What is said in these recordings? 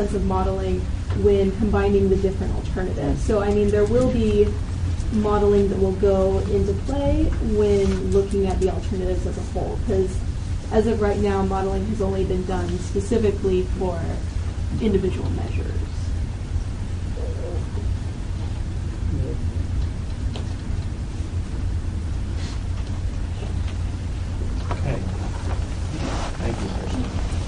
sense of modeling when combining the different alternatives. So, I mean, there will be modeling that will go into play when looking at the alternatives as a whole, because as of right now, modeling has only been done specifically for individual measures. Okay. Thank you, Kirsten.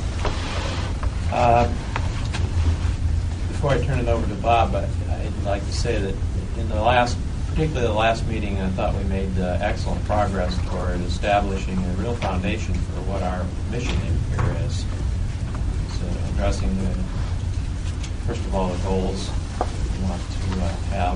Before I turn it over to Bob, I'd like to say that in particularly the last meeting, I thought we made excellent progress toward establishing a real foundation for what our mission here is. So addressing first of all, the goals we want to have.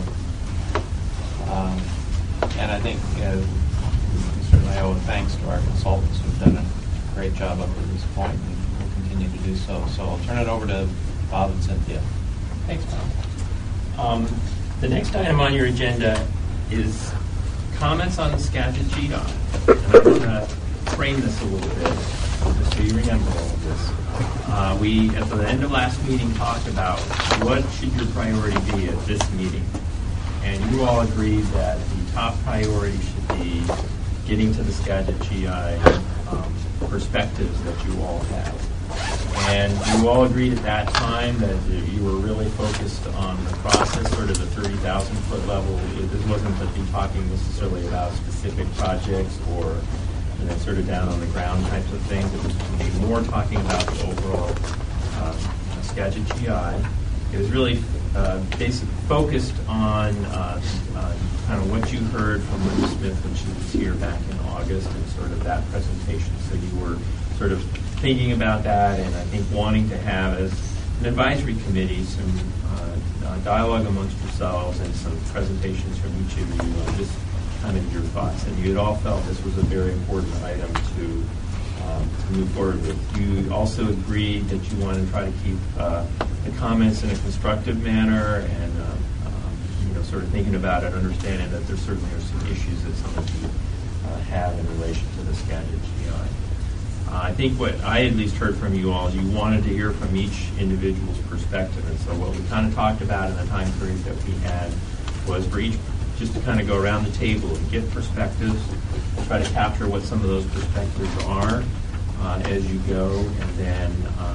And I think we certainly owe thanks to our consultants who've done a great job up to this point and will continue to do so. So I'll turn it over to Bob and Cynthia. Thanks, Bob. The next item on your agenda is comments on the Skagit GDOT. And I'm going to frame this a little bit, just so you remember all of this. We, at the end of last meeting, talked about what should your priority be at this meeting. And you all agreed that the top priority should be getting to the Skagit GI perspectives that you all have. And you all agreed at that time that you were really focused on the process, sort of the 30,000-foot level. This wasn't to be talking necessarily about specific projects or sort of down on the ground types of things. It was to be more talking about the overall Skagit GI. It was really basically focused on kind of what you heard from Linda Smith when she was here back in August and sort of that presentation. So you were sort of thinking about that, and I think wanting to have, as an advisory committee, some dialogue amongst yourselves and some presentations from each of you on just kind of your thoughts. And you had all felt this was a very important item to move forward with. You also agreed that you wanted to try to keep the comments in a constructive manner and sort of thinking about it, understanding that there certainly are some issues that some of you have in relation to the Skagit GI. I think what I at least heard from you all is you wanted to hear from each individual's perspective. And so what we kind of talked about in the time period that we had was for each just to kind of go around the table and get perspectives, try to capture what some of those perspectives are as you go. And then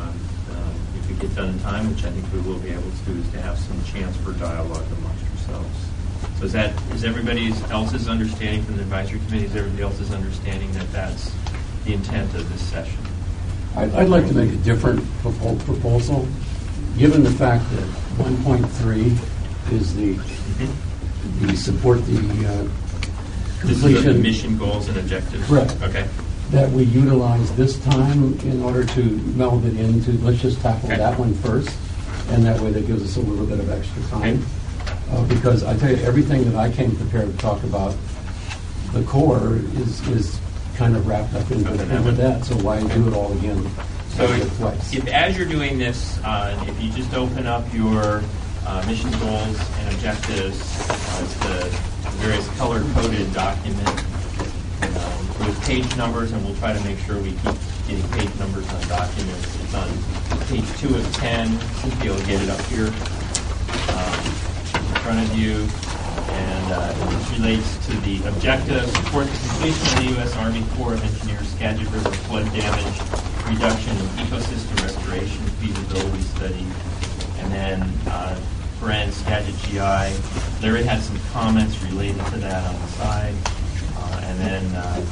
if we get done in time, which I think we will be able to do, is to have some chance for dialogue amongst yourselves. So is everybody else's understanding from the advisory committee, is everybody else's understanding that that's the intent of this session? I'd like to make a different proposal, given the fact that 1.3 is the support the completion. This is the mission goals and objectives. Correct. Okay. That we utilize this time in order to meld it into. Let's just tackle that one first, and that way that gives us a little bit of extra time. Because I tell you, everything that I came prepared to talk about, the core is kind of wrapped up into that. So why do it all again? So if as you're doing this, if you just open up your mission goals and objectives, it's the various color-coded document with page numbers, and we'll try to make sure we keep getting page numbers on documents. It's on page 2 of 10. Cynthia will get it up here in front of you. And it relates to the objective, support the completion of the U.S. Army Corps of Engineers Skagit River flood damage reduction and ecosystem restoration feasibility study. And then Skagit GI. Larry had some comments related to that on the side. And then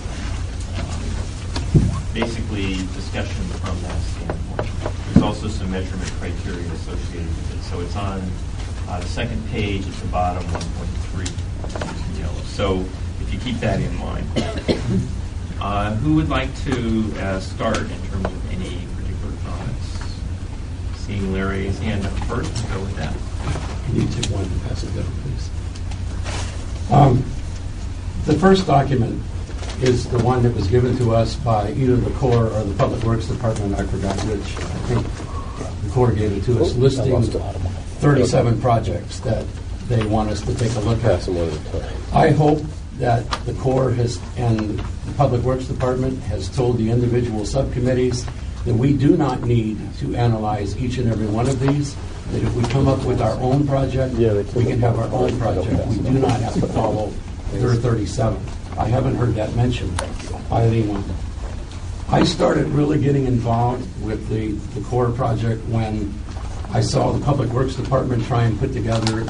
basically discussion from that standpoint. There's also some measurement criteria associated with it. So it's on the second page at the bottom, 1.3 in yellow. So if you keep that in mind. Who would like to start in terms of any particular comments? Seeing Larry's hand up first, we'll go with that. Can you take one and pass it down, please? The first document is the one that was given to us by either the Corps or the Public Works Department. I forgot which. I think the Corps gave it to us, listing 37 projects that they want us to take a look at. I hope that the Corps has and the Public Works Department has told the individual subcommittees that we do not need to analyze each and every one of these, that if we come up with our own project, we can have our own project. We do not have to follow their 37. I haven't heard that mentioned by anyone. I started really getting involved with the core project when I saw the Public Works Department try and put together,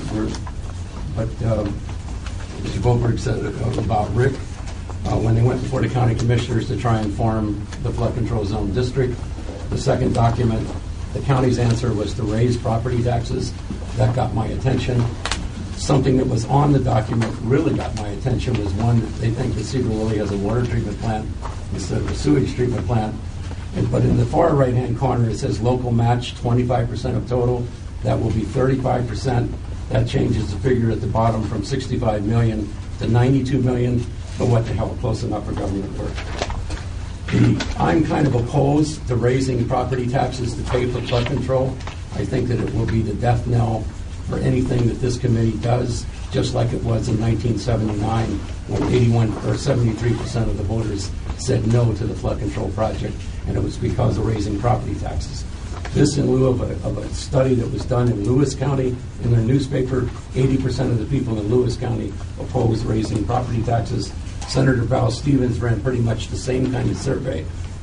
Mr. Goldberg said about Rick, when they went before the county commissioners to try and form the flood control zone district. The second document, the county's answer was to raise property taxes. That got my attention. Something that was on the document really got my attention was one that they think that Cedar Woolley has a water treatment plant instead of a sewage treatment plant. But in the far right-hand corner, it says local match, 25% of total. That will be 35%. That changes the figure at the bottom from 65 million to 92 million. But what the hell, close enough for government work. I'm kind of opposed to raising property taxes to pay for flood control. I think that it will be the death knell for anything that this committee does, just like it was in 1979 when 81 or 73% of the voters said no to the flood control project, and it was because of raising property taxes. This in lieu of a study that was done in Lewis County in the newspaper. 80% of the people in Lewis County opposed raising property taxes. Senator Val Stevens ran pretty much the same kind of survey,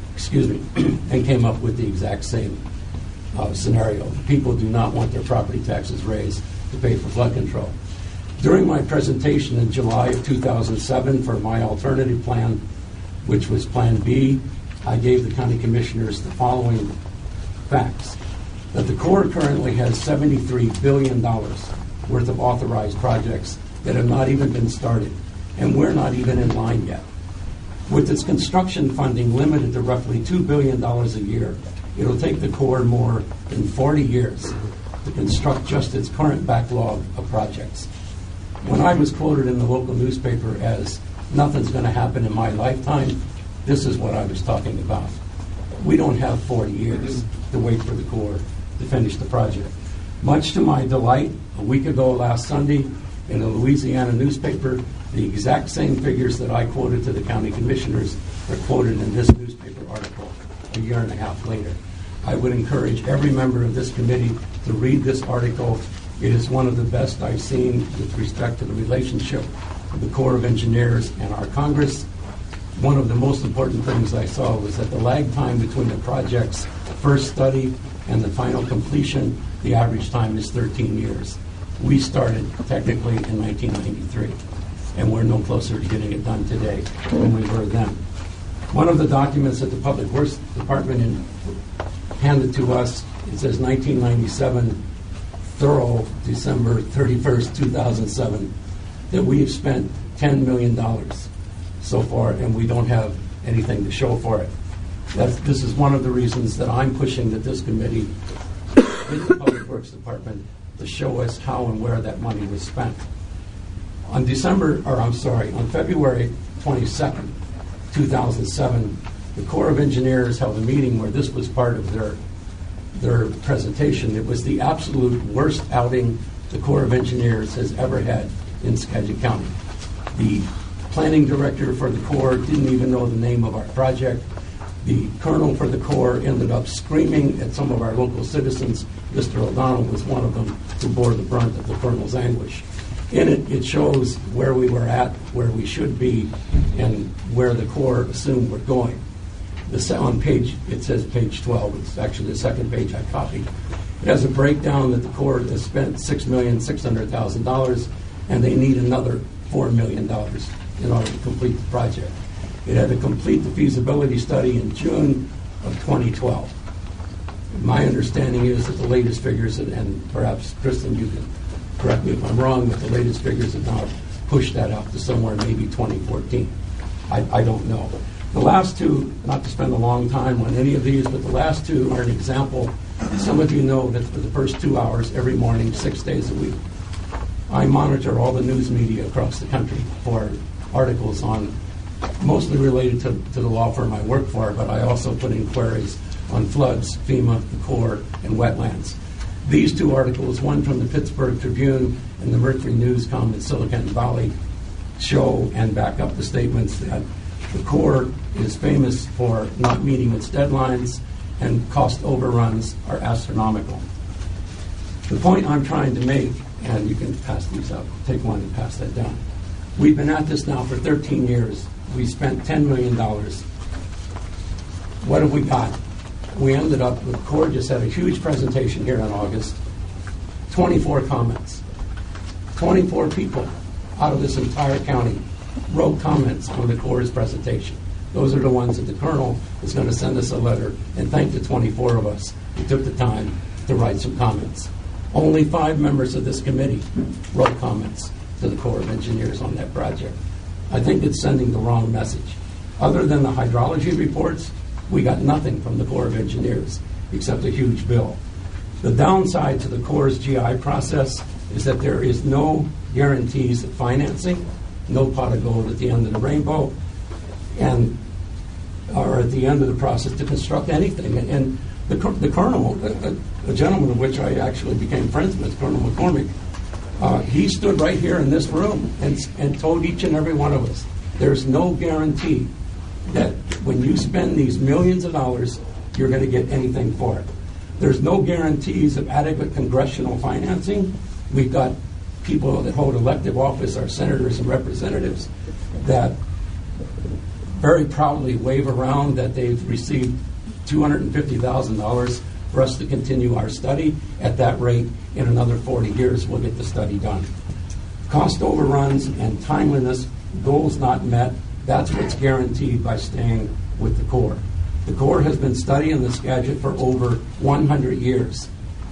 and came up with the exact same scenario. People do not want their property taxes raised to pay for flood control. During my presentation in July of 2007 for my alternative plan, which was Plan B, I gave the county commissioners the following facts. That the Corps currently has $73 billion worth of authorized projects that have not even been started, and we're not even in line yet. With its construction funding limited to roughly $2 billion a year, it'll take the Corps more than 40 years to construct just its current backlog of projects. When I was quoted in the local newspaper as nothing's going to happen in my lifetime, this is what I was talking about. We don't have 40 years to wait for the Corps to finish the project. Much to my delight, a week ago last Sunday, in a Louisiana newspaper, the exact same figures that I quoted to the county commissioners are quoted in this newspaper article a year and a half later. I would encourage every member of this committee to read this article. It is one of the best I've seen with respect to the relationship of the Corps of Engineers and our Congress. One of the most important things I saw was that the lag time between the project's first study and the final completion, the average time is 13 years. We started technically in 1993, and we're no closer to getting it done today than we were then. One of the documents that the Public Works Department handed to us, it says 1997, thorough, December 31st, 2007, that we have spent $10 million so far, and we don't have anything to show for it. This is one of the reasons that I'm pushing that this committee in the Public Works Department to show us how and where that money was spent. On February 22nd, 2007, the Corps of Engineers held a meeting where this was part of their presentation. It was the absolute worst outing the Corps of Engineers has ever had in Skagit County. The planning director for the Corps didn't even know the name of our project. The colonel for the Corps ended up screaming at some of our local citizens. Mr. O'Donnell was one of them who bore the brunt of the colonel's anguish. In it, it shows where we were at, where we should be, and where the Corps assumed we're going. On page, it says page 12. It's actually the second page I copied. It has a breakdown that the Corps has spent $6,600,000, and they need another $4 million in order to complete the project. It had to complete the feasibility study in June of 2012. My understanding is that the latest figures, and perhaps Kristen, you can correct me if I'm wrong, but the latest figures have now pushed that out to somewhere maybe 2014. I don't know. The last two, not to spend a long time on any of these, but the last two are an example. Some of you know that for the first 2 hours every morning, 6 days a week, I monitor all the news media across the country for articles on, mostly related to the law firm I work for, but I also put in queries on floods, FEMA, the Corps, and wetlands. These two articles, one from the Pittsburgh Tribune and the Mercury News.com in Silicon Valley, show and back up the statements that The Corps is famous for not meeting its deadlines, and cost overruns are astronomical. The point I'm trying to make, and you can pass these up, take one and pass that down. We've been at this now for 13 years. We spent $10 million. What have we got? We ended up, the Corps just had a huge presentation here in August, 24 comments. 24 people out of this entire county wrote comments on the Corps' presentation. Those are the ones that the Colonel is going to send us a letter and thank the 24 of us who took the time to write some comments. Only 5 members of this committee wrote comments to the Corps of Engineers on that project. I think it's sending the wrong message. Other than the hydrology reports, we got nothing from the Corps of Engineers except a huge bill. The downside to the Corps' GI process is that there is no guarantees of financing, no pot of gold at the end of the rainbow, and or at the end of the process to construct anything. And the Colonel, a gentleman of which I actually became friends with, Colonel McCormick, he stood right here in this room and told each and every one of us, there's no guarantee that when you spend these millions of dollars, you're going to get anything for it. There's no guarantees of adequate congressional financing. We've got people that hold elective office, our senators and representatives, that very proudly wave around that they've received $250,000 for us to continue our study. At that rate, in another 40 years, we'll get the study done. Cost overruns and timeliness, goals not met, that's what's guaranteed by staying with the Corps. The Corps has been studying the Skagit for over 100 years.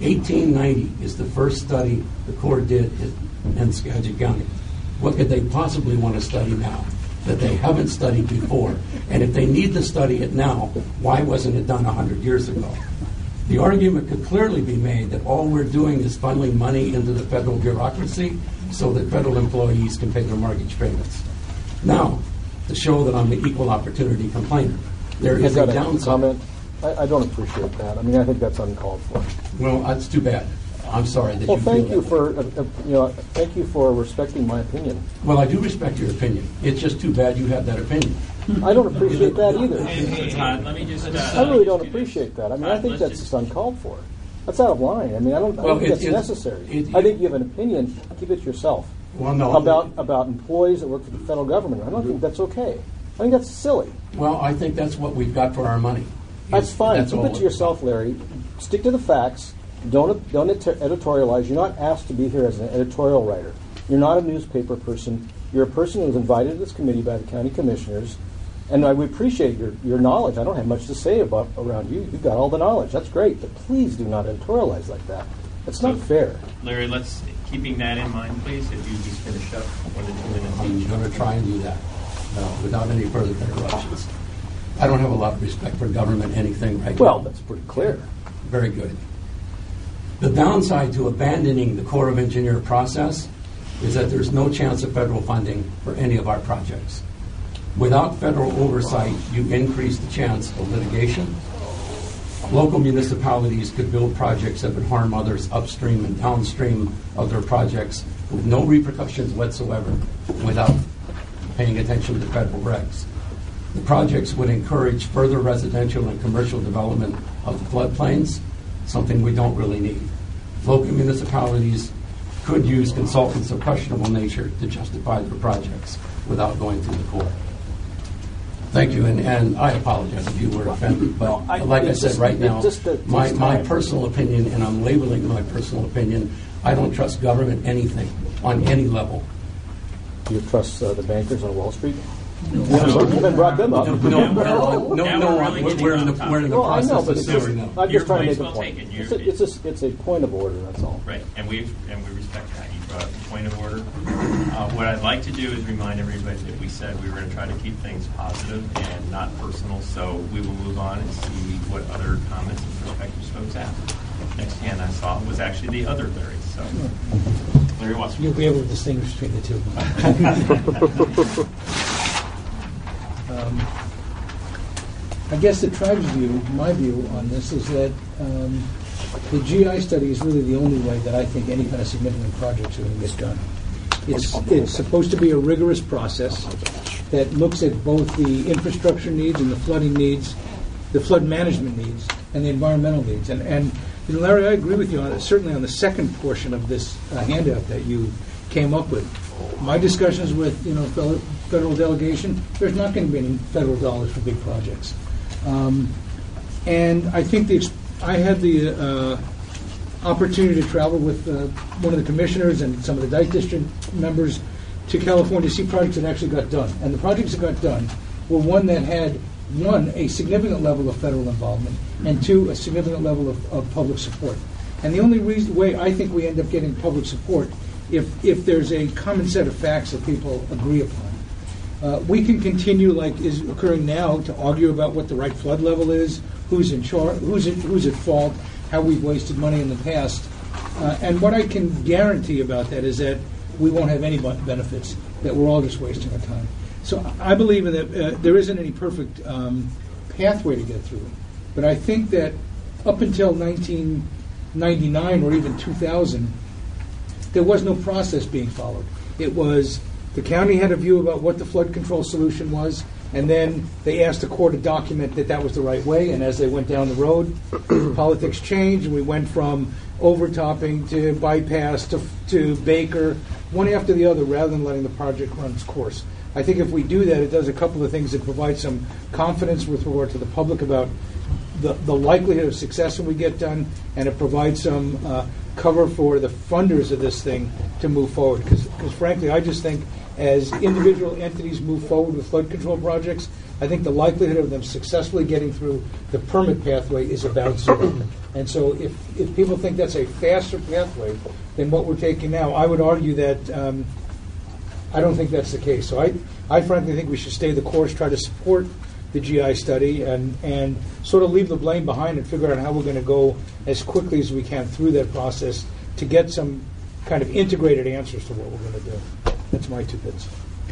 1890 is the first study the Corps did in Skagit County. What could they possibly want to study now that they haven't studied before? And if they need to study it now, why wasn't it done 100 years ago? The argument could clearly be made that all we're doing is funneling money into the federal bureaucracy so that federal employees can pay their mortgage payments. Now, to show that I'm the equal opportunity complainer, there is a downside. Comment. I don't appreciate that. I mean, I think that's uncalled for. Well, that's too bad. I'm sorry that well, you thank feel you that for thank you for respecting my opinion. Well, I do respect your opinion. It's just too bad you have that opinion. I don't appreciate that either. Hey, Todd, let me just... I really don't appreciate that. I mean, I think that's just uncalled for. That's out of line. I mean, I don't think that's necessary. I think you have an opinion. Keep it to yourself. Well, no. About employees that work for the federal government. I don't think that's okay. I think that's silly. Well, I think that's what we've got for our money. That's fine. That's Keep it to yourself, Larry. Stick to the facts. Don't editorialize. You're not asked to be here as an editorial writer. You're not a newspaper person. You're a person who was invited to this committee by the county commissioners, and we appreciate your knowledge. I don't have much to say around you. You've got all the knowledge. That's great, but please do not editorialize like that. It's not fair. Larry, keeping that in mind, please, if you just finish up 1 to 2 minutes I'm each. going to try and do that without any further interruptions. I don't have a lot of respect for government anything right now. Well, that's pretty clear. Very good. The downside to abandoning the Corps of Engineer process is that there's no chance of federal funding for any of our projects. Without federal oversight, you increase the chance of litigation. Local municipalities could build projects that would harm others upstream and downstream of their projects with no repercussions whatsoever without paying attention to federal regs. The projects would encourage further residential and commercial development of the floodplains, something we don't really need. Local municipalities could use consultants of questionable nature to justify their projects without going through the court. Thank you, and I apologize if you were offended, but like I said, right now, my personal opinion, and I'm labeling my personal opinion, I don't trust government anything on any level. Do you trust the bankers on Wall Street? You haven't brought them up. No, we're in the process of serving them. I'm just trying to make a Well point. taken. It's a point of order, that's all. Right, and we respect that. You brought up the point of order. What I'd like to do is remind everybody that we said we were going to try to keep things positive and not personal, so we will move on and see what other comments and perspectives folks have. Next hand I saw was actually the other Larry, so Larry Wasserman. You'll be able to distinguish between the two. I guess the tribe's view, my view on this, is that the GI study is really the only way that I think any kind of significant projects are going to get done. It's supposed to be a rigorous process. that looks at both the infrastructure needs and the flooding needs, the flood management needs, and the environmental needs. And you know, Larry, I agree with you on it, certainly on the second portion of this handout that you came up with. My discussions with, you know, federal delegation, there's not going to be any federal dollars for big projects. And I think I had the opportunity to travel with one of the commissioners and some of the Dyke District members to California to see projects that actually got done. And the projects that got done were one that had, one, a significant level of federal involvement, and two, a significant level of public support. And the only way I think we end up getting public support if there's a common set of facts that people agree upon. We can continue, like is occurring now, to argue about what the right flood level is, who's in charge, who's at fault, how we've wasted money in the past. And what I can guarantee about that is that we won't have any benefits, that we're all just wasting our time. So I believe in that there isn't any perfect pathway to get through. But I think that up until 1999 or even 2000, there was no process being followed. It was the county had a view about what the flood control solution was, and then they asked the Corps to document that that was the right way. And as they went down the road, politics changed, and we went from overtopping to bypass to Baker, one after the other, rather than letting the project run its course. I think if we do that, it does a couple of things. It provides some confidence with regard to the public about the likelihood of success when we get done, and it provides some cover for the funders of this thing to move forward. Because frankly, I just think as individual entities move forward with flood control projects, I think the likelihood of them successfully getting through the permit pathway is about zero. And so if people think that's a faster pathway than what we're taking now, I would argue that I don't think that's the case. So I frankly think we should stay the course, try to support the GI study, and sort of leave the blame behind and figure out how we're going to go as quickly as we can through that process to get some kind of integrated answers to what we're going to do. That's my 2 bits.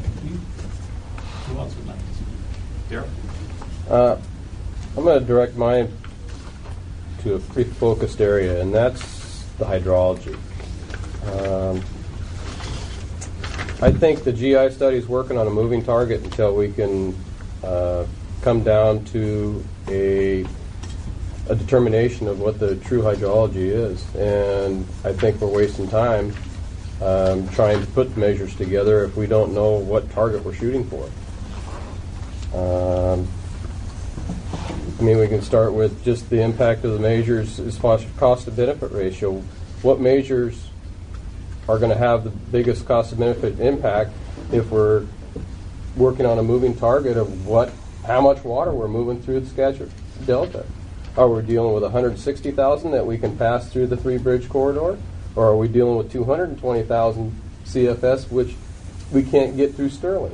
Who else would like to speak? Darryl? I'm going to direct mine to a pretty focused area, and that's the hydrology. I think the GI study is working on a moving target until we can come down to a determination of what the true hydrology is. And I think we're wasting time trying to put measures together if we don't know what target we're shooting for. I mean, we can start with just the impact of the measures as far as cost-to-benefit ratio. What measures are going to have the biggest cost-to-benefit impact if we're working on a moving target of how much water we're moving through the Skagit Delta? Are we dealing with 160,000 that we can pass through the 3-bridge corridor? Or are we dealing with 220,000 CFS, which we can't get through Sterling?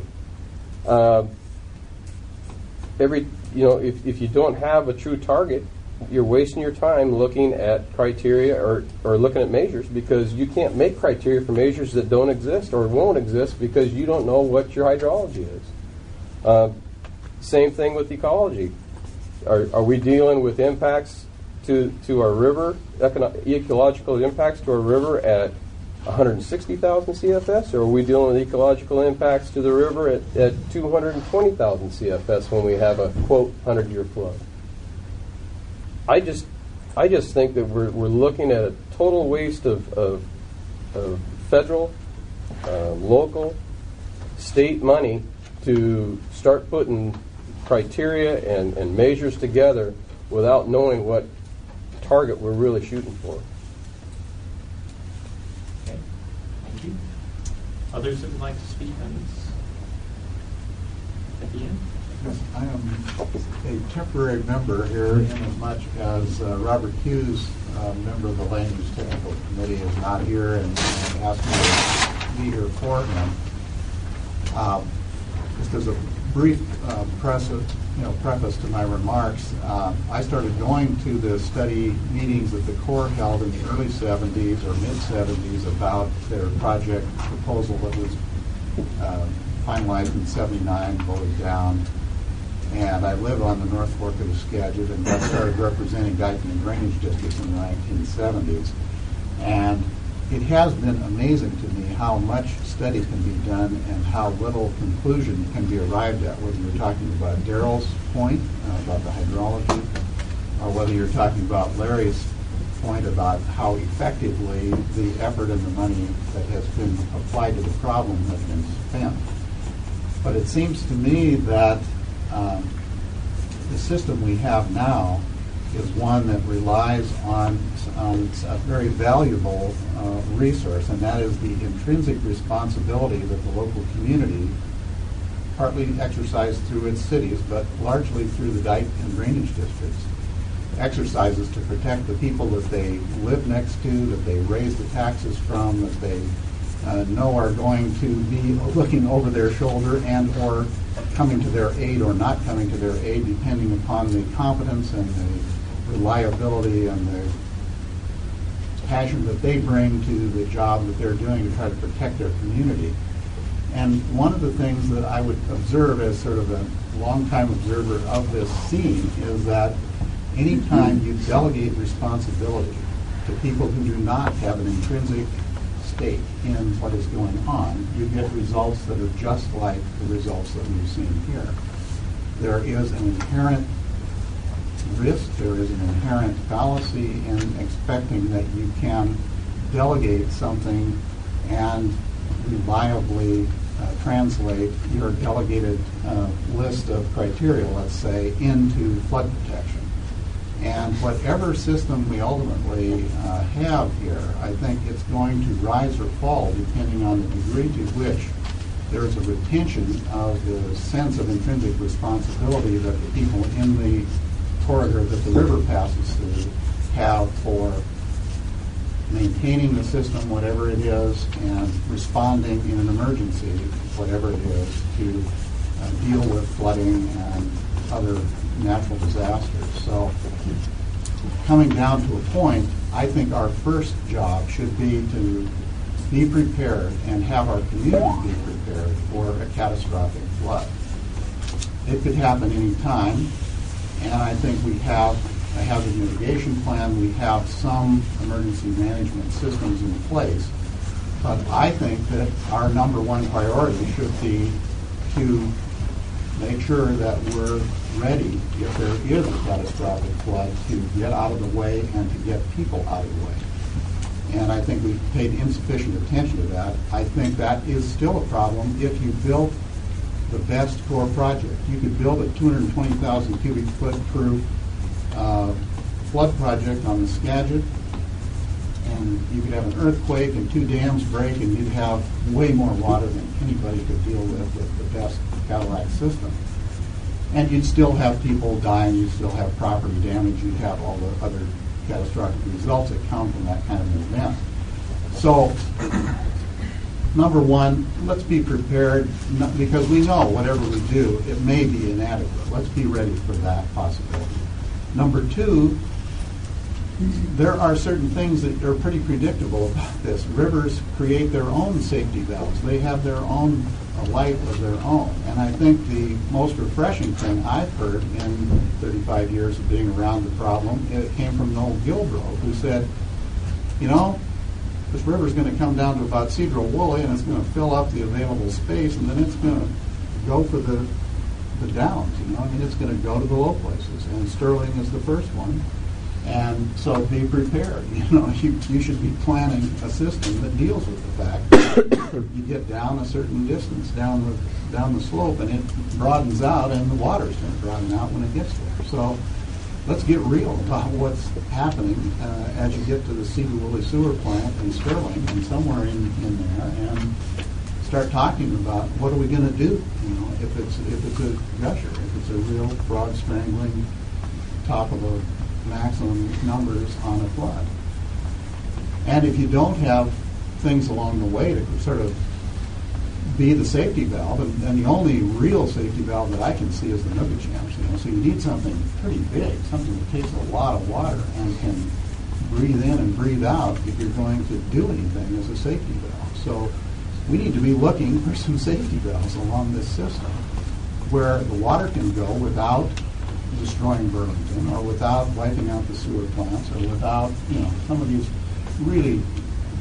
If you don't have a true target, you're wasting your time looking at criteria or looking at measures, because you can't make criteria for measures that don't exist or won't exist because you don't know what your hydrology is. Same thing with ecology. Are we dealing with impacts to our river, ecological impacts to our river at 160,000 CFS, or are we dealing with ecological impacts to the river at 220,000 CFS when we have a, quote, 100-year flood? I just think that we're looking at a total waste of federal, local, state money to start putting criteria and measures together without knowing what target we're really shooting for. Okay, thank you. Others that would like to speak on this? At the end? Yes, I am a temporary member here, in as much as Robert Hughes, member of the Land Use Technical Committee, is not here and asked me to be here for him. Just as a brief preface to my remarks, I started going to the study meetings that the Corps held in the early 70s or mid-70s about their project proposal that was finalized in 79, voted down. And I live on the North Fork of the Skagit, and I started representing Guyton and Drainage districts in the 1970s. And it has been amazing to me how much study can be done and how little conclusion can be arrived at, whether you're talking about Daryl's point about the hydrology, or whether you're talking about Larry's point about how effectively the effort and the money that has been applied to the problem has been spent. But it seems to me that the system we have now is one that relies on a very valuable resource, and that is the intrinsic responsibility that the local community, partly exercised through its cities, but largely through the dike and drainage districts, exercises to protect the people that they live next to, that they raise the taxes from, that they know are going to be looking over their shoulder and or coming to their aid or not coming to their aid, depending upon the competence and the reliability and the passion that they bring to the job that they're doing to try to protect their community. And one of the things that I would observe as sort of a longtime observer of this scene is that anytime you delegate responsibility to people who do not have an intrinsic stake in what is going on, you get results that are just like the results that we've seen here. There is an inherent risk, there is an inherent fallacy in expecting that you can delegate something and reliably translate your delegated list of criteria, let's say, into flood protection. And whatever system we ultimately have here, I think it's going to rise or fall depending on the degree to which there is a retention of the sense of intrinsic responsibility that the people in the corridor that the river passes through have for maintaining the system, whatever it is, and responding in an emergency, whatever it is, to deal with flooding and other natural disasters. So coming down to a point, I think our first job should be to be prepared and have our community be prepared for a catastrophic flood. It could happen any time, and I think we have a hazard mitigation plan, we have some emergency management systems in place, but I think that our number one priority should be to make sure that we're ready if there is a catastrophic flood to get out of the way and to get people out of the way. And I think we've paid insufficient attention to that. I think that is still a problem if you built the best core project. You could build a 220,000 cubic foot proof flood project on the Skagit, and you could have an earthquake and 2 dams break, and you'd have way more water than anybody could deal with the best Cadillac system. And you'd still have people dying, you'd still have property damage, you'd have all the other catastrophic results that come from that kind of an event. So, number one, let's be prepared, because we know whatever we do, it may be inadequate. Let's be ready for that possibility. Number two, there are certain things that are pretty predictable about this. Rivers create their own safety valves. They have their own life of their own. And I think the most refreshing thing I've heard in 35 years of being around the problem, it came from Noel Gilbrove, who said, you know, this river's going to come down to about Cedro Woolley, and it's going to fill up the available space, and then it's going to go for the downs, you know. I mean, it's going to go to the low places, and Sterling is the first one. And so be prepared. You know, you should be planning a system that deals with the fact that you get down a certain distance down the slope, and it broadens out, and the water's going to broaden out when it gets there. So let's get real about what's happening as you get to the Cedar Woolley sewer plant in Sterling and somewhere in there, and start talking about what are we going to do. You know, if it's a gusher, if it's a real broad strangling top of a maximum numbers on a flood. And if you don't have things along the way to sort of be the safety valve, and the only real safety valve that I can see is the Nookachams, you know, so you need something pretty big, something that takes a lot of water and can breathe in and breathe out if you're going to do anything as a safety valve. So we need to be looking for some safety valves along this system where the water can go without destroying Burlington, or without wiping out the sewer plants, or without, you know, some of these really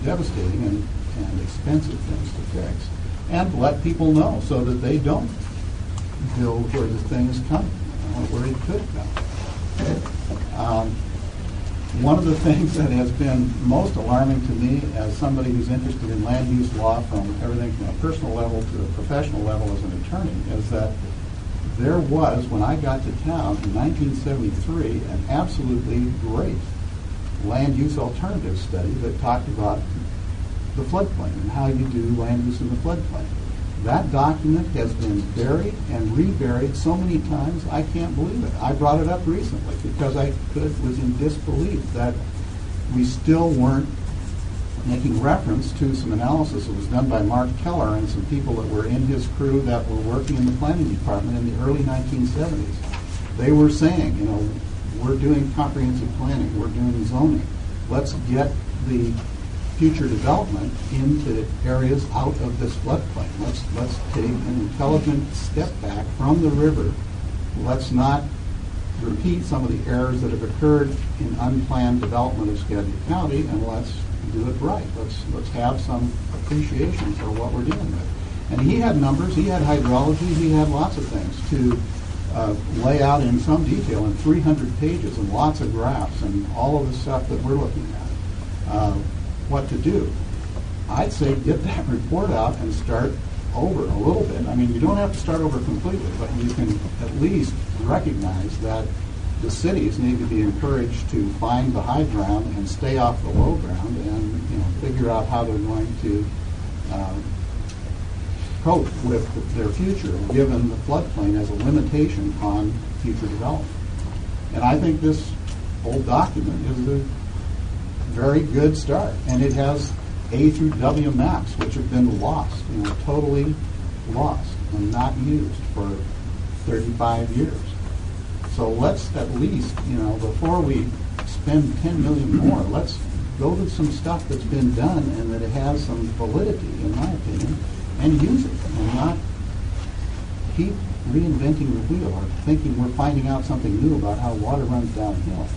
devastating and expensive things to fix, and let people know so that they don't build where the thing's coming, where it could come. One of the things that has been most alarming to me as somebody who's interested in land use law from everything from a personal level to a professional level as an attorney is that there was, when I got to town in 1973, an absolutely great land use alternative study that talked about the floodplain and how you do land use in the floodplain. That document has been buried and reburied so many times I can't believe it. I brought it up recently because I was in disbelief that we still weren't making reference to some analysis that was done by Mark Keller and some people that were in his crew that were working in the planning department in the early 1970s. They were saying, you know, we're doing comprehensive planning, we're doing zoning. Let's get the future development into areas out of this floodplain. Let's take an intelligent step back from the river. Let's not repeat some of the errors that have occurred in unplanned development of Skagit County, and let's do it right. Let's have some appreciation for what we're dealing with. And he had numbers, he had hydrology, he had lots of things to lay out in some detail in 300 pages and lots of graphs and all of the stuff that we're looking at. What to do. I'd say get that report out and start over a little bit. I mean, you don't have to start over completely, but you can at least recognize that the cities need to be encouraged to find the high ground and stay off the low ground and, you know, figure out how they're going to cope with their future, given the floodplain as a limitation on future development. And I think this whole document is a very good start, and it has A through W maps, which have been lost, you know, totally lost and not used for 35 years. So let's at least, you know, before we spend $10 million more, let's go to some stuff that's been done and that it has some validity, in my opinion, and use it, and not keep reinventing the wheel or thinking we're finding out something new about how water runs downhill.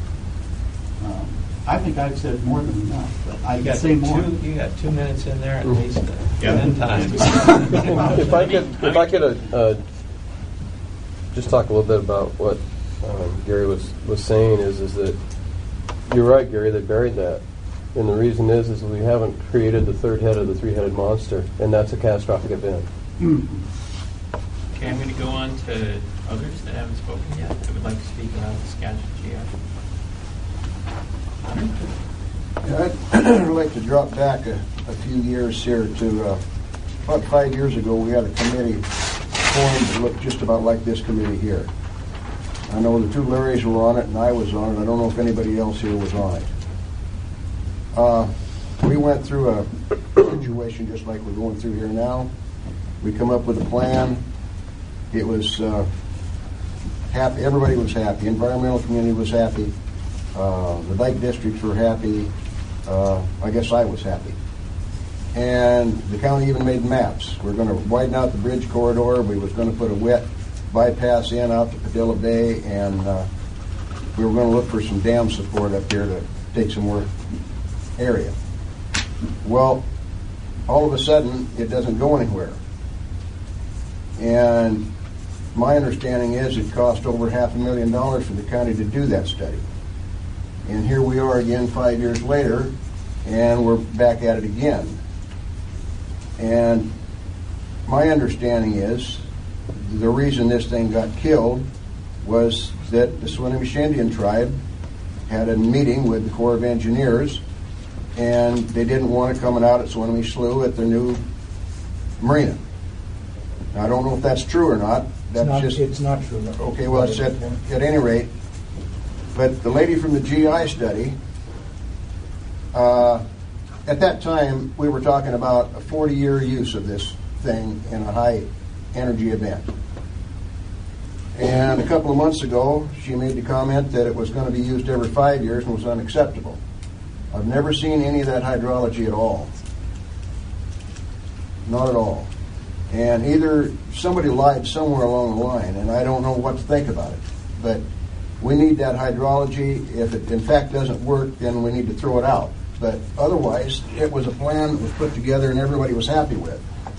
I think I've said more than enough, but I can say more. You got 2 minutes in there at least. Yeah. 10 times. If I could just talk a little bit about what Gary was saying is that you're right, Gary. They buried that, and the reason is we haven't created the third head of the three-headed monster, and that's a catastrophic event. Okay, I'm going to go on to others that haven't spoken yet that would like to speak about the Skagit GI. I'd like to drop back a few years here to about 5 years ago. We had a committee formed that looked just about like this committee here. I know the two Larrys were on it and I was on it. I don't know if anybody else here was on it. We went through a situation just like we're going through here now. We come up with a plan. It was happy. Everybody was happy. Environmental community was happy. The Dike districts were happy. I guess I was happy. And the county even made maps. We're going to widen out the bridge corridor. We was going to put a wet bypass in out to Padilla Bay, and we were going to look for some dam support up here to take some more area. Well, all of a sudden, it doesn't go anywhere. And my understanding is it cost over $500,000 for the county to do that study. And here we are again 5 years later, and we're back at it again. And my understanding is the reason this thing got killed was that the Swinomish Indian tribe had a meeting with the Corps of Engineers, and they didn't want it coming out at Swinomish Slough at their new marina. Now, I don't know if that's true or not. It's not true. No. Okay, well, it's at any rate. But the lady from the GI study, at that time, we were talking about a 40-year use of this thing in a high-energy event. And a couple of months ago, she made the comment that it was going to be used every 5 years and was unacceptable. I've never seen any of that hydrology at all. Not at all. And either somebody lied somewhere along the line, and I don't know what to think about it. But we need that hydrology. If it in fact doesn't work, then we need to throw it out. But otherwise, it was a plan that was put together and everybody was happy with.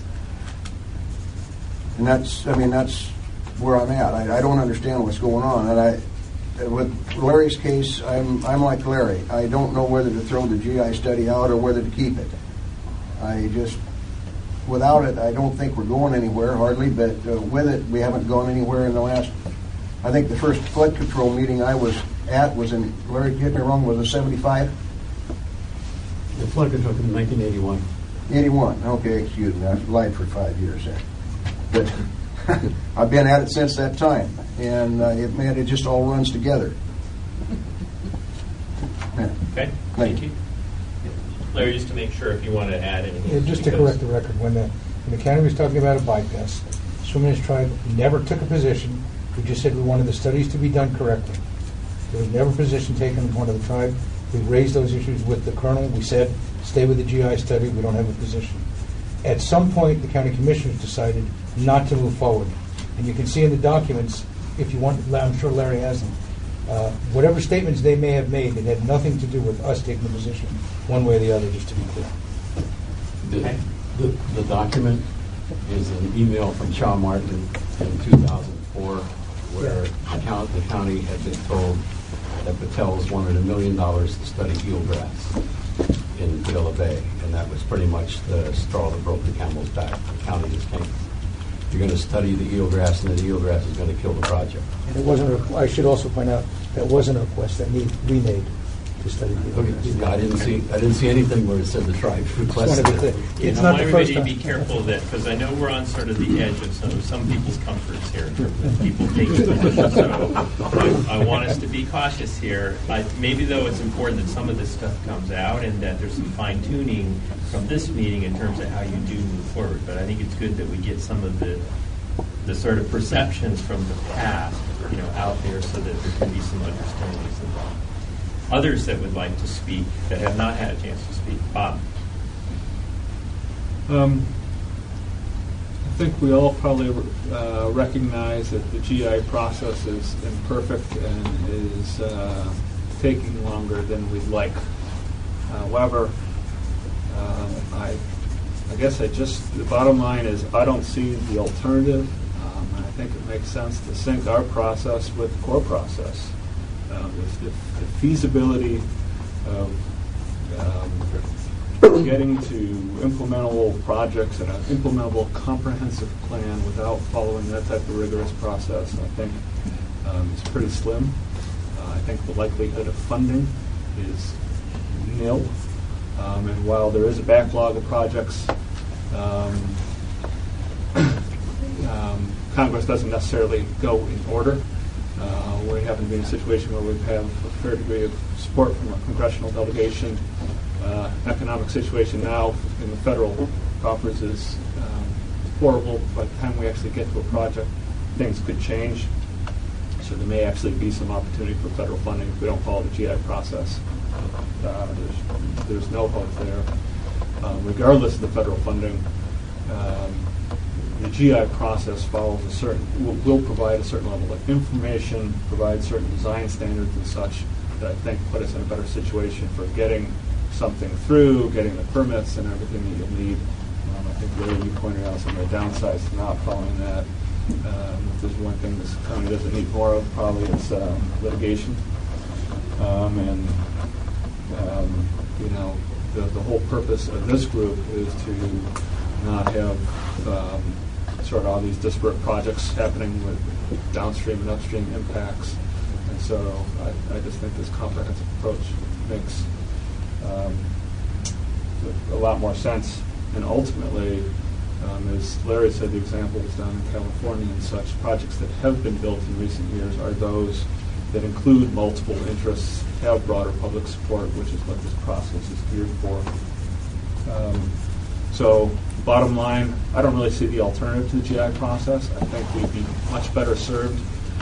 And that's where I'm at. I don't understand what's going on. And with Larry's case, I'm like Larry. I don't know whether to throw the GI study out or whether to keep it. Without it, I don't think we're going anywhere, hardly, but with it, we haven't gone anywhere in the last, I think the first flood control meeting I was at was in, Larry, get me wrong, was it 75? The flood control in 1981. 81, okay, excuse me, I've lied for 5 years there. But I've been at it since that time, and it just all runs together. Yeah. Okay, thank you. Larry, just to make sure if you want to add anything. Yeah, just to correct the record, when the county was talking about a bypass, Swimmers Tribe never took a position. We just said we wanted the studies to be done correctly. There was never a position taken on one of the tribe. We raised those issues with the colonel. We said, stay with the GI study. We don't have a position. At some point, the county commissioners decided not to move forward. And you can see in the documents, if you want, I'm sure Larry has them, whatever statements they may have made, it had nothing to do with us taking a position one way or the other, just to be clear. The document is an email from Shaw Martin in 2004 where the county had been told that Patel's wanted $1 million to study eelgrass in Padilla Bay, and that was pretty much the straw that broke the camel's back. The county just came, you're going to study the eelgrass, and the eelgrass is going to kill the project. And it wasn't. I should also point out that wasn't a request that we made to study the Okay. I didn't see anything where it said the tribe requested it. It's not the first time. Be careful that, because I know we're on sort of the edge of some people's comforts here in terms of people taking positions. So I want us to be cautious here. Maybe though it's important that some of this stuff comes out and that there's some fine tuning from this meeting in terms of how you do move forward. But I think it's good that we get some of the sort of perceptions from the past, out there so that there can be some understandings of that. Others that would like to speak that have not had a chance to speak. Bob. I think we all probably recognize that the GI process is imperfect and is taking longer than we'd like. However, I guess the bottom line is I don't see the alternative. I think it makes sense to sync our process with the core process. The feasibility of getting to implementable projects and an implementable comprehensive plan without following that type of rigorous process, I think, is pretty slim. I think the likelihood of funding is nil. And while there is a backlog of projects, Congress doesn't necessarily go in order. We happen to be in a situation where we have a fair degree of support from our congressional delegation. Economic situation now in the federal coffers is horrible. By the time we actually get to a project, things could change. So there may actually be some opportunity for federal funding if we don't follow the GI process. There's no hope there. Regardless of the federal funding, the GI process follows will provide a certain level of information, provide certain design standards and such that I think put us in a better situation for getting something through, getting the permits and everything that you'll need. I think Larry, you pointed out some of the downsides to not following that. If there's one thing this county doesn't need more of, probably it's litigation. The whole purpose of this group is to not have sort of all these disparate projects happening with downstream and upstream impacts. And so I just think this comprehensive approach makes a lot more sense. And ultimately, as Larry said, the examples down in California and such, projects that have been built in recent years are those that include multiple interests, have broader public support, which is what this process is geared for. So bottom line, I don't really see the alternative to the GI process. I think we'd be much better served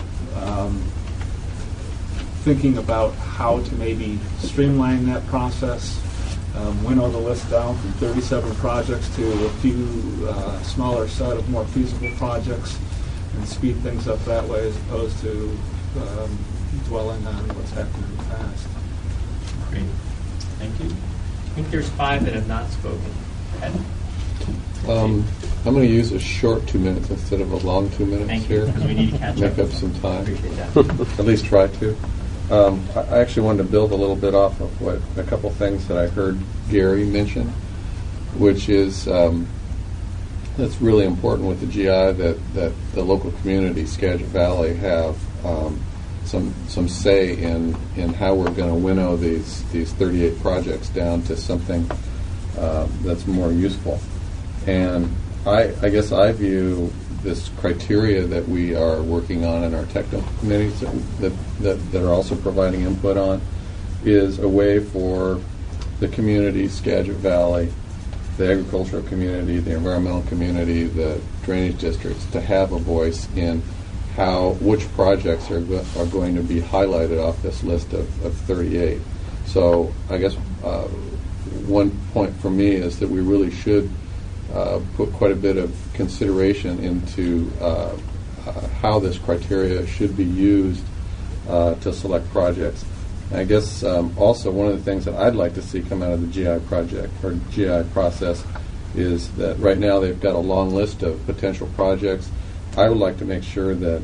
thinking about how to maybe streamline that process, winnow the list down from 37 projects to a few smaller set of more feasible projects and speed things up that way as opposed to dwelling on what's happened in the past. Great. Thank you. think there's 5 that have not spoken. Ed? I'm going to use a short 2 minutes instead of a long 2 minutes Thank you, here. because we need to catch Make up. up some time. Appreciate that. At least try to. I actually wanted to build a little bit off of what a couple things that I heard Gary mention, which is that's really important with the GI that the local community, Skagit Valley, have some say in how we're going to winnow these 38 projects down to something that's more useful. And I guess I view this criteria that we are working on in our technical committees that are also providing input on is a way for the community, Skagit Valley, the agricultural community, the environmental community, the drainage districts, to have a voice in which projects are going to be highlighted off this list of 38. So I guess one point for me is that we really should put quite a bit of consideration into how this criteria should be used to select projects. And I guess also one of the things that I'd like to see come out of the GI project or GI process is that right now they've got a long list of potential projects. I would like to make sure that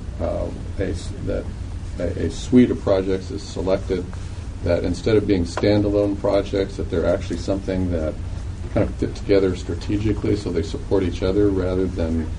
a suite of projects is selected, that instead of being standalone projects, that they're actually something that kind of fit together strategically so they support each other rather than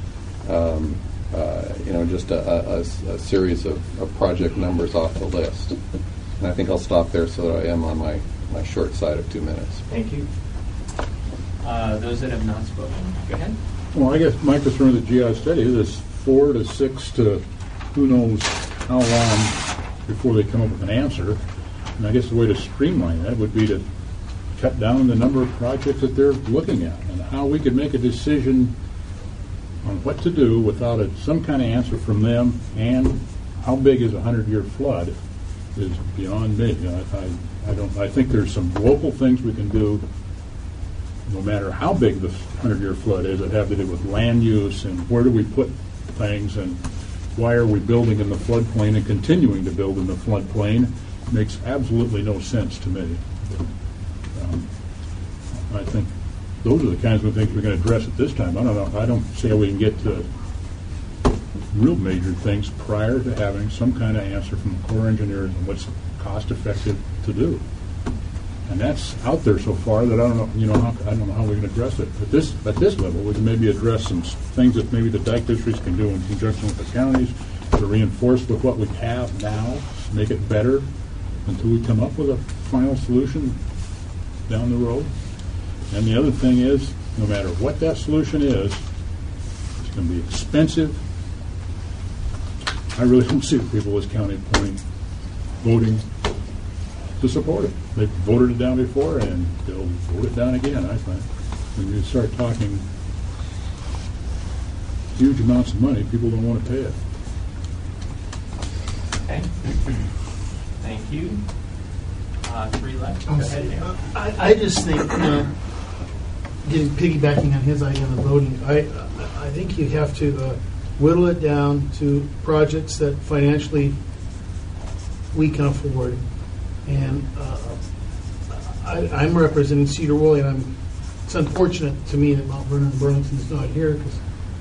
just a series of project numbers off the list. And I think I'll stop there so that I am on my short side of 2 minutes. Thank you. Those that have not spoken, go ahead. Well, I guess my concern with the GI study is 4 to 6 to who knows how long before they come up with an answer. And I guess the way to streamline that would be to cut down the number of projects that they're looking at and how we could make a decision on what to do without some kind of answer from them, and how big is a 100-year flood is beyond me. I think there's some local things we can do no matter how big the 100-year flood is that have to do with land use and where do we put things and why are we building in the floodplain and continuing to build in the floodplain. Makes absolutely no sense to me. I think those are the kinds of things we're going to address at this time. I don't know. I don't see how we can get to real major things prior to having some kind of answer from the Corps of Engineers on what's cost effective to do. And that's out there so far that I don't know how we can address it. At this level, we can maybe address some things that maybe the dike districts can do in conjunction with the counties to reinforce with what we have now, make it better until we come up with a final solution down the road. And the other thing is, no matter what that solution is, it's going to be expensive. I really don't see the people of this county voting to support it. They've voted it down before, and they'll vote it down again, I think. When you start talking huge amounts of money, people don't want to pay it. Okay. Thank you. 3 left. Go ahead, Mayor. I just think, piggybacking on his idea on the voting, I think you have to whittle it down to projects that financially we can afford. And I'm representing Cedar Woolley, and it's unfortunate to me that Mount Vernon and Burlington is not here, because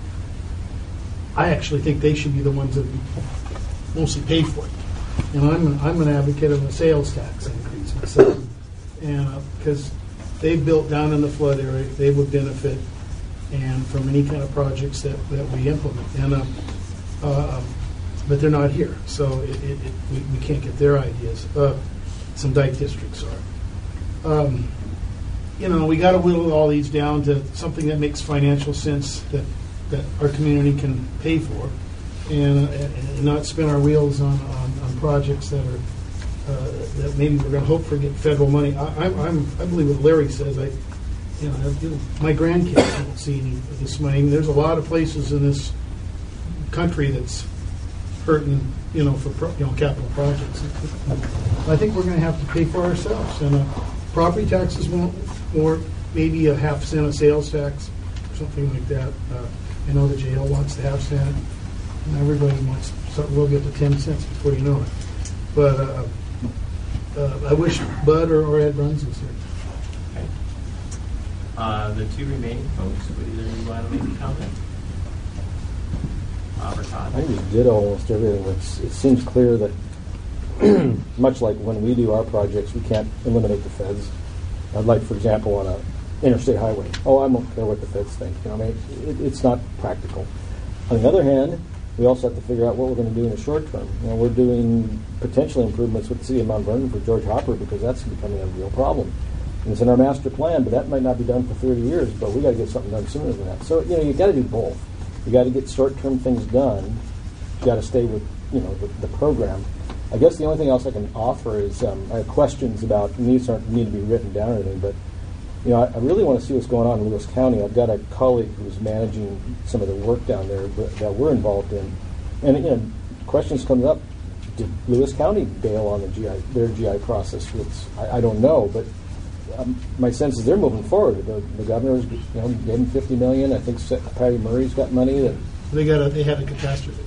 I actually think they should be the ones that mostly pay for it. And I'm an advocate of a sales tax increase myself, and because they've built down in the flood area, they would benefit and from any kind of projects that we implement. And but they're not here, so we can't get their ideas. Some dike districts are. We got to whittle all these down to something that makes financial sense that our community can pay for, and not spin our wheels on projects that are that maybe we're going to hope for get federal money. I believe what Larry says. My grandkids don't see any of this money. There's a lot of places in this country that's hurting, for capital projects. I think we're going to have to pay for ourselves, and property taxes won't, or maybe a half cent a sales tax, or something like that. I know the jail wants the half cent, and everybody wants something. We'll get to 10 cents before you know it. But I wish Bud or Ed Bruns was here. Okay. The two remaining folks, would either of you want to make a comment? Bob or Todd? I think we did almost everything. It seems clear that, much like when we do our projects, we can't eliminate the feds. I'd like, for example, on a interstate highway. Oh, I don't care what the feds think. You know, I mean, it's not practical. On the other hand, we also have to figure out what we're going to do in the short term. You know, we're doing potential improvements with the city of Mount Vernon for George Hopper because that's becoming a real problem. And it's in our master plan, but that might not be done for 30 years. But we got to get something done sooner than that. So you know, you got to do both. You got to get short-term things done. You got to stay with the program. I guess the only thing else I can offer is I have questions about, and these aren't need to be written down or anything, but I really want to see what's going on in Lewis County. I've got a colleague who's managing some of the work down there that we're involved in, and questions come up. Did Lewis County bail on their GI process? I don't know, but my sense is they're moving forward. The governor's gave them $50 million. I think Patty Murray's got money that They had a catastrophe.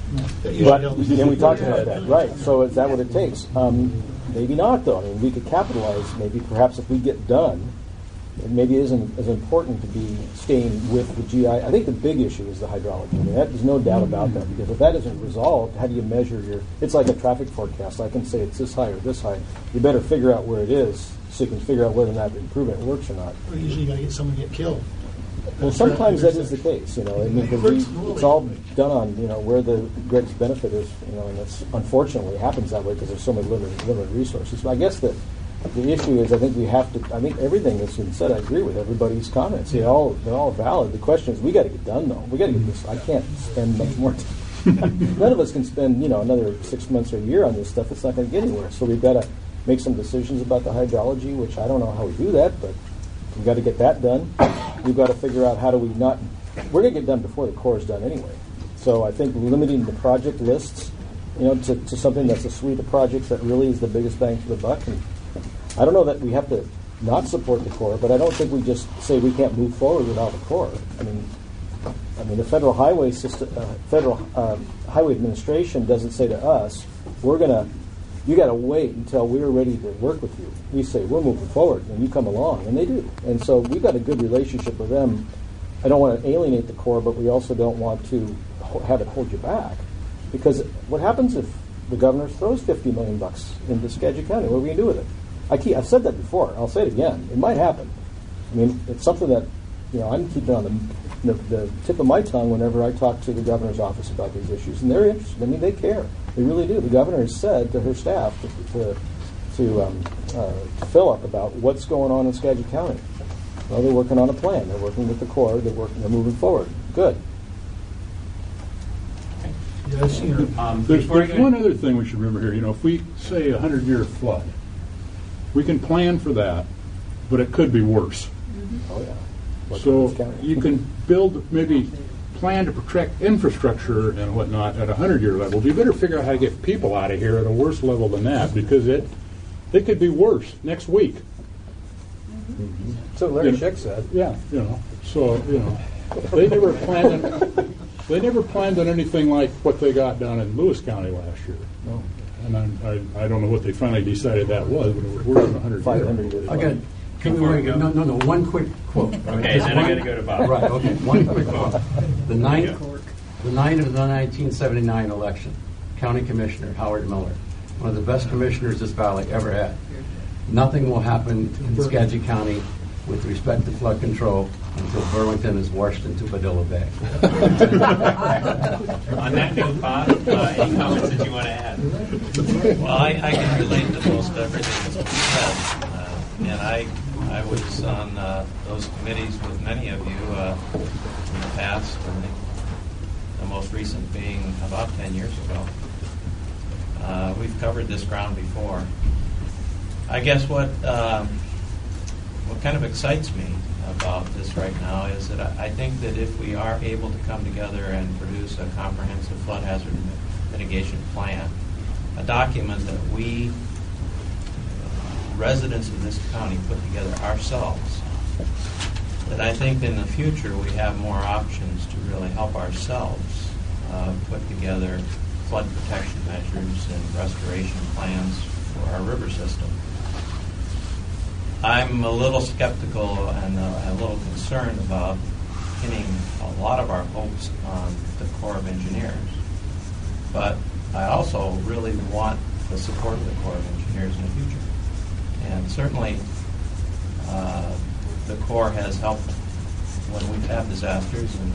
And we talked about that, right? So is that what it takes? Maybe not, though. I mean, we could capitalize. Maybe perhaps if we get done, it maybe isn't as important to be staying with the GI. I think the big issue is the hydrology. I mean, there's no doubt about that, because if that isn't resolved, how do you measure it's like a traffic forecast. I can say it's this high or this high. You better figure out where it is so you can figure out whether or not the improvement works or not. Or usually you got to get someone to get killed. Well, sometimes that is the case, I mean, because it's all done on, where the greatest benefit is, and that's unfortunately happens that way because there's so many limited resources. So I guess the issue is, I think everything that's been said, I agree with everybody's comments. They're all valid. The question is, we got to get done though. We got to get this. I can't spend much more time. None of us can spend, another 6 months or a year on this stuff. It's not going to get anywhere. So we've got to make some decisions about the hydrology, which I don't know how we do that, but we've got to get that done. We've got to figure out how do we not. We're going to get done before the Corps is done anyway. So I think limiting the project lists, to something that's a suite of projects that really is the biggest bang for the buck. And I don't know that we have to not support the Corps, but I don't think we just say we can't move forward without the Corps. I mean, the Federal Highway System, Highway Administration doesn't say to us, you got to wait until we're ready to work with you. We say, we're moving forward, and you come along, and they do. And so we've got a good relationship with them. I don't want to alienate the Corps, but we also don't want to have it hold you back. Because what happens if the governor throws $50 million into Skagit County? What are we going to do with it? I've said that before. I'll say it again. It might happen. I mean, it's something that I'm keeping on the tip of my tongue whenever I talk to the governor's office about these issues, and they're interested. I mean, they care. They really do. The governor has said to her staff, to Philip, about what's going on in Skagit County. Well, they're working on a plan. They're working with the Corps. They're moving forward. Good. There's one other thing we should remember here. If we say 100-year flood, we can plan for that, but it could be worse. Mm-hmm. Oh yeah. So you can maybe plan to protect infrastructure and whatnot at a 100-year level. You better figure out how to get people out of here at a worse level than that, because it could be worse next week. Mm-hmm. So Larry Schick said. Yeah, So they never planned on anything like what they got down in Lewis County last year. No. And I don't know what they finally decided that was, but it was worse than 100 500 years. Okay. No, one quick quote. Okay, then I got to go to Bob. Right, okay, one quick quote. The night of the 1979 election, County Commissioner Howard Miller, one of the best commissioners this valley ever had. Nothing will happen in Skagit County with respect to flood control until Burlington is washed into Padilla Bay. On that note, Bob, any comments that you want to add? Well, I can relate to most everything that's been said. And I was on those committees with many of you in the past, and the most recent being about 10 years ago. We've covered this ground before. I guess what kind of excites me about this right now is that I think that if we are able to come together and produce a comprehensive flood hazard mitigation plan, a document that we, residents of this county, put together ourselves, that I think in the future we have more options to really help ourselves put together flood protection measures and restoration plans for our river system. I'm a little skeptical and a little concerned about pinning a lot of our hopes on the Corps of Engineers. But I also really want the support of the Corps of Engineers in the future. And certainly the Corps has helped when we've had disasters, and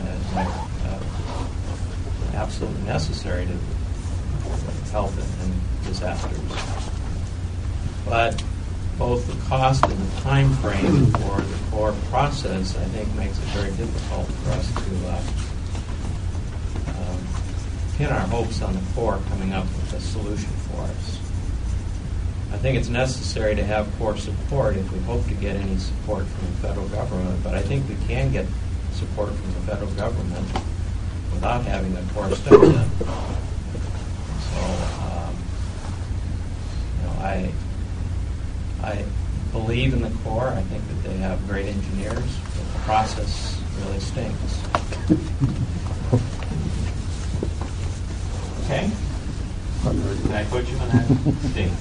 absolutely necessary to help in disasters. But both the cost and the time frame for the Corps process, I think, makes it very difficult for us to pin our hopes on the Corps coming up with a solution for us. I think it's necessary to have Corps support if we hope to get any support from the federal government, but I think we can get support from the federal government without having the Corps step in. So, I believe in the Corps. I think that they have great engineers, but the process really stinks. Okay? Did I put you on that? Stinks.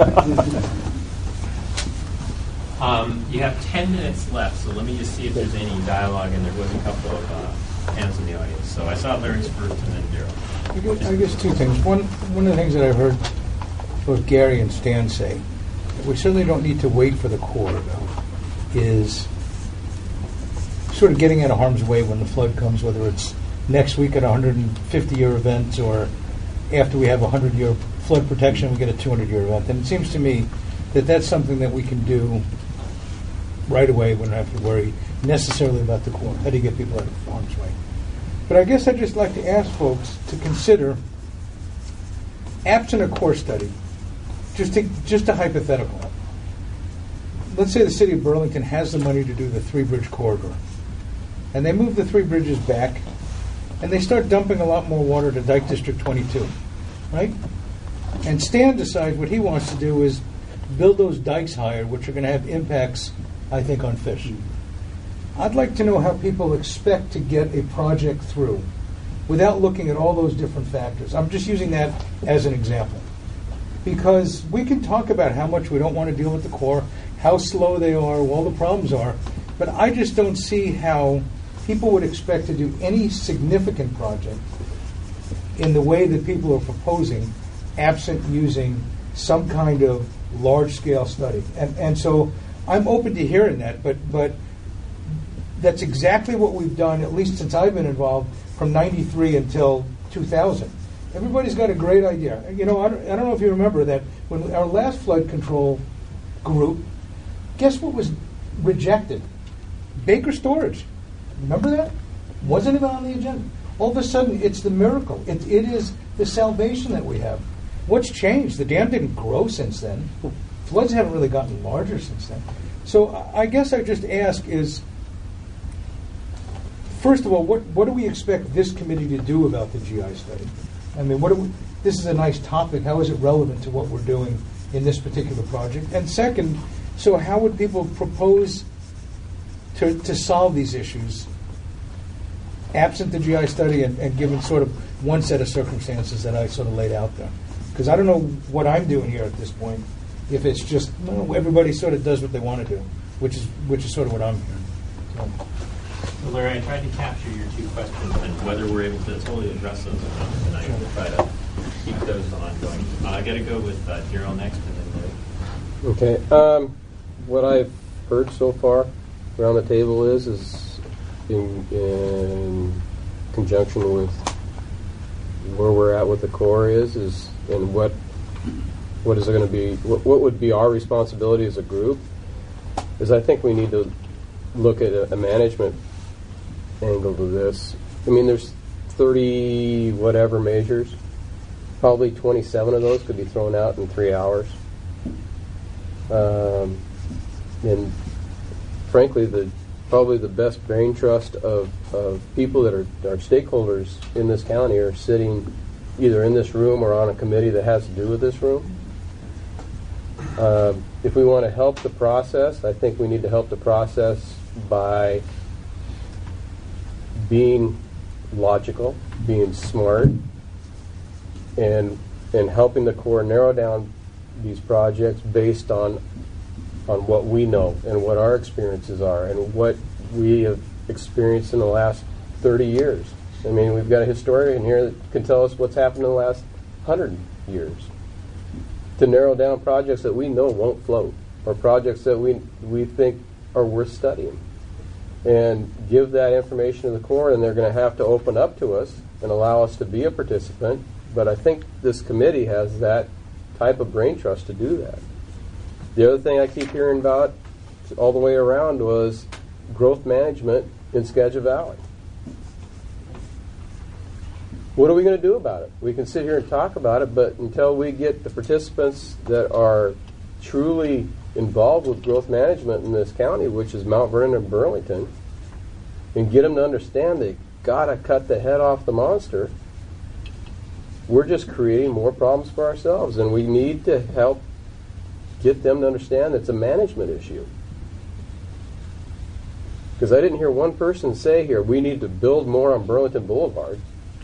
You have 10 minutes left, so let me just see if there's any dialogue, and there was a couple of hands in the audience. So I saw Larry first, and then Daryl. I guess two things. One of the things that I've heard both Gary and Stan say, we certainly don't need to wait for the Corps, though, is sort of getting out of harm's way when the flood comes, whether it's next week at a 150-year event or after we have a 100-year flood protection, we get a 200-year event. And it seems to me that that's something that we can do right away. We don't have to worry necessarily about the Corps. How do you get people out of harm's way? But I guess I'd just like to ask folks to consider, absent a Corps study, just a hypothetical. Let's say the city of Burlington has the money to do the three-bridge corridor, and they move the three bridges back, and they start dumping a lot more water to Dike District 22, right? And Stan decides what he wants to do is build those dikes higher, which are going to have impacts, I think, on fish. I'd like to know how people expect to get a project through without looking at all those different factors. I'm just using that as an example. Because we can talk about how much we don't want to deal with the Corps, how slow they are, all the problems are, but I just don't see how people would expect to do any significant project in the way that people are proposing, absent using some kind of large-scale study. And so I'm open to hearing that, but that's exactly what we've done, at least since I've been involved, from 93 until 2000. Everybody's got a great idea. You know, I don't know if you remember that when our last flood control group, guess what was rejected? Baker Storage. Remember that? Wasn't even on the agenda. All of a sudden, it's the miracle. It is the salvation that we have. What's changed? The dam didn't grow since then. Floods haven't really gotten larger since then. So I guess I just ask is, first of all, what do we expect this committee to do about the GI study? I mean, this is a nice topic. How is it relevant to what we're doing in this particular project? And second, so how would people propose to solve these issues absent the GI study and given sort of one set of circumstances that I sort of laid out there? Because I don't know what I'm doing here at this point, if it's just everybody sort of does what they want to do, which is sort of what I'm hearing. So. Well, Larry, I tried to capture your two questions, and whether we're able to totally address those or not tonight, we'll try to keep those ongoing. I got to go with Daryl next, and then Larry. Okay. What I've heard so far around the table is in conjunction with where we're at with the Corps is and what is going to be, what would be our responsibility as a group, is I think we need to look at a management angle to this. I mean, there's 30 whatever measures. Probably 27 of those could be thrown out in 3 hours. And frankly, probably the best brain trust of people that are stakeholders in this county are sitting either in this room or on a committee that has to do with this room. If we want to help the process, I think we need to help the process by being logical, being smart, and helping the Corps narrow down these projects based on on what we know and what our experiences are and what we have experienced in the last 30 years. I mean, we've got a historian here that can tell us what's happened in the last 100 years. To narrow down projects that we know won't float, or projects that we think are worth studying. And give that information to the Corps, and they're going to have to open up to us and allow us to be a participant. But I think this committee has that type of brain trust to do that. The other thing I keep hearing about all the way around was growth management in Skagit Valley. What are we going to do about it? We can sit here and talk about it, but until we get the participants that are truly involved with growth management in this county, which is Mount Vernon and Burlington, and get them to understand they got to cut the head off the monster, we're just creating more problems for ourselves, and we need to help get them to understand it's a management issue. Because I didn't hear one person say here, we need to build more on Burlington Boulevard.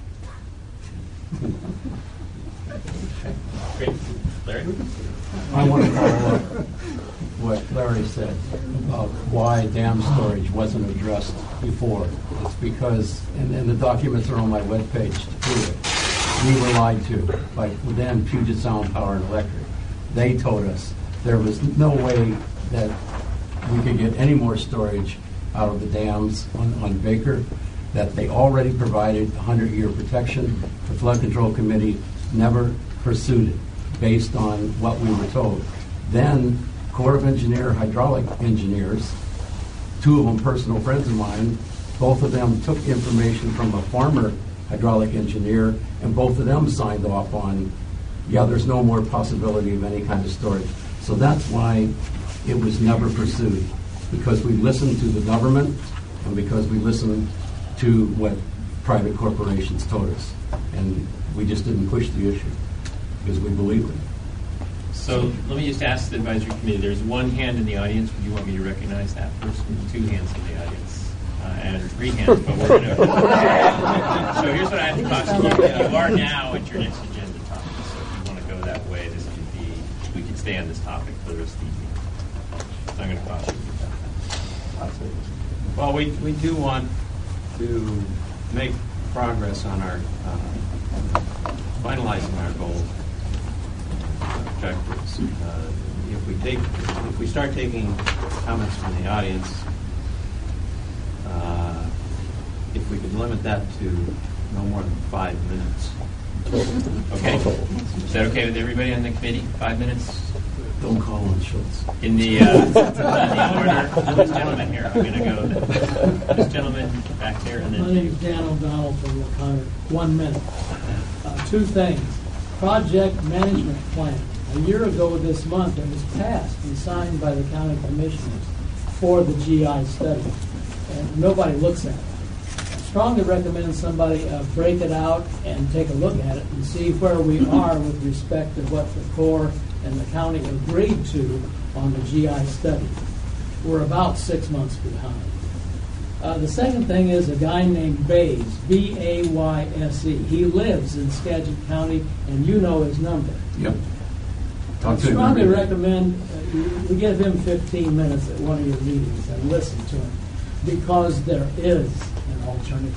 Great. Larry? I want to follow up what Larry said about why dam storage wasn't addressed before. It's because, and the documents are on my webpage to prove it, we were lied to by then Puget Sound Power and Electric. They told us there was no way that we could get any more storage out of the dams on Baker, that they already provided 100-year protection. The Flood Control Committee never pursued it based on what we were told. Then Corps of Hydraulic Engineers, two of them personal friends of mine, both of them took information from a former hydraulic engineer, and both of them signed off on, yeah, there's no more possibility of any kind of storage. So that's why it was never pursued, because we listened to the government and because we listened to what private corporations told us. And we just didn't push the issue because we believed it. So let me just ask the advisory committee. There's one hand in the audience. Would you want me to recognize that person? Two hands in the audience. And three hands, but we're going to... So here's what I have to caution you. You are now at your next agenda topic. So if you want to go that way, this could be... We could stay on this topic for the rest of the evening. So I'm going to caution you about that. Well, we do want to make progress on our finalizing our goal objectives. If we start taking comments from the audience, if we could limit that to no more than 5 minutes. Okay. Is that okay with everybody on the committee? 5 minutes? Don't call on Schultz. In the order, this gentleman here, I'm going to go. This gentleman back there, and then... My name is Dan O'Donnell from O'Connor. 1 minute. Two things. Project management plan. A year ago this month, it was passed and signed by the county commissioners for the GI study. And nobody looks at it. I strongly recommend somebody break it out and take a look at it and see where we are with respect to what the Corps and the county agreed to on the GI study. We're about 6 months behind. The second thing is a guy named Bayse, B-A-Y-S-E. He lives in Skagit County, and you know his number. Yep. I strongly recommend we give him 15 minutes at one of your meetings and listen to him, because there is an alternative.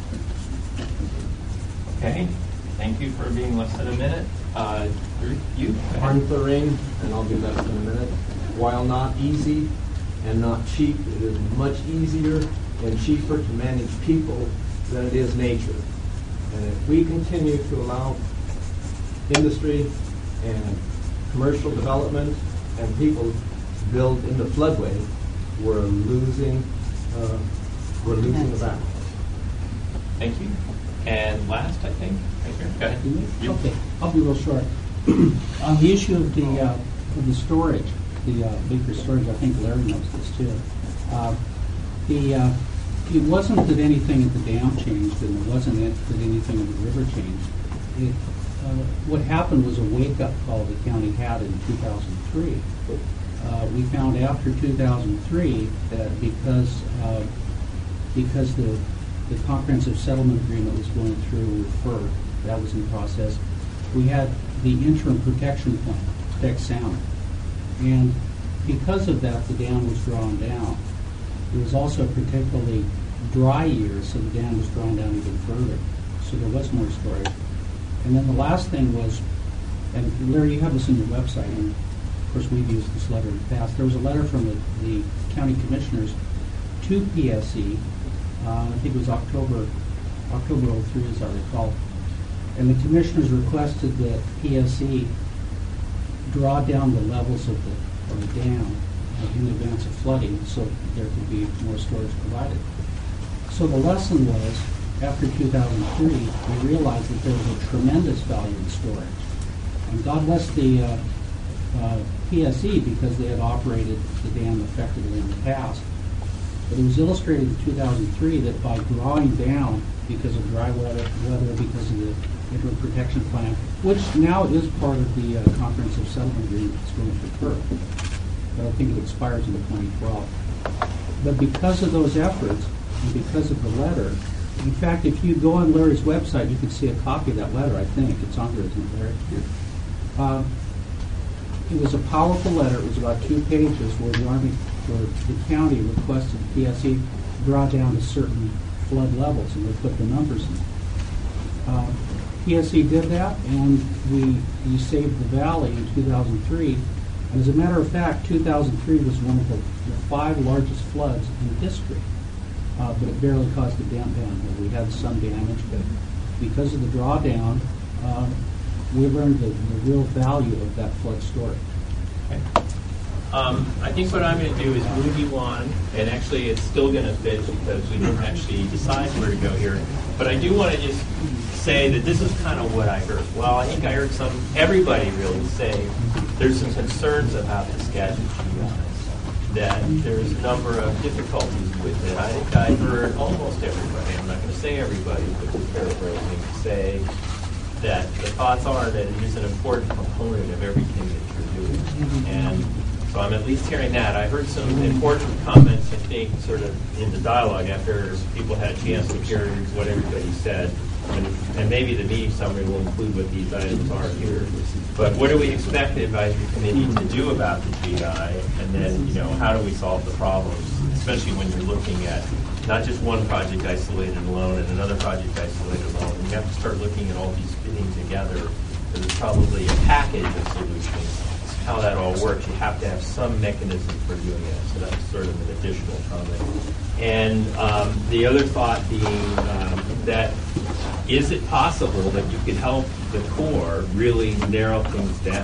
Okay. Thank you for being less than a minute. You? Martin Thorane, and I'll be less than a minute. While not easy and not cheap, it is much easier and cheaper to manage people than it is nature. And if we continue to allow industry and commercial development and people to build in the floodway, we're losing the battle. Thank you. And last, I think, right here. Go ahead. Okay, I'll be real short. On the issue of the storage, the Baker storage, I think Larry knows this too. It wasn't that anything at the dam changed, and it wasn't that anything in the river changed. What happened was a wake-up call the county had in 2003. We found after 2003 that because the comprehensive settlement agreement was going through with FERC, that was in process, we had the interim protection plan, Protect Sound. And because of that, the dam was drawn down. It was also a particularly dry year, so the dam was drawn down even further. So there was more storage. And then the last thing was, and Larry, you have this in your website, and of course we've used this letter in the past. There was a letter from the county commissioners to PSE. I think it was October 03, as I recall. And the commissioners requested that PSE draw down the levels of the dam in advance of flooding so there could be more storage provided. So the lesson was, after 2003, we realized that there was a tremendous value in storage. And God bless the PSE because they had operated the dam effectively in the past. But it was illustrated in 2003 that by drawing down because of dry weather, because of the interim protection plan, which now is part of the comprehensive settlement agreement that's going to occur. But I think it expires in 2012. But because of those efforts and because of the letter, in fact, if you go on Larry's website, you can see a copy of that letter, I think. It's on there, isn't it, Larry? It was a powerful letter. It was about 2 pages where the county requested PSE draw down to certain flood levels, and they put the numbers in. PSE did that, and we saved the valley in 2003. And as a matter of fact, 2003 was one of the 5 largest floods in history. But it barely caused a dam down. We had some damage, but because of the drawdown, we learned the real value of that flood storage. Okay. I think what I'm going to do is move you on, and actually it's still going to fit because we didn't actually decide where to go here. But I do want to just say that this is kind of what I heard. Well, I think I heard everybody really say there's some concerns about the Skagit GI, that there's a number of difficulties with it. I think I heard almost everybody, I'm not going to say everybody, but just paraphrasing, say that the thoughts are that it is an important component of everything that you're doing. And so I'm at least hearing that. I heard some important comments, I think, sort of in the dialogue after people had a chance to hear what everybody said. And maybe the meeting summary will include what these items are here. But what do we expect the advisory committee to do about the GI? And then, how do we solve the problems, especially when you're looking at not just one project isolated alone and another project isolated alone. You have to start looking at all these fitting together. There's probably a package of solutions. How that all works, you have to have some mechanism for doing it. So that's sort of an additional comment. And the other thought being that is it possible that you could help the Corps really narrow things down?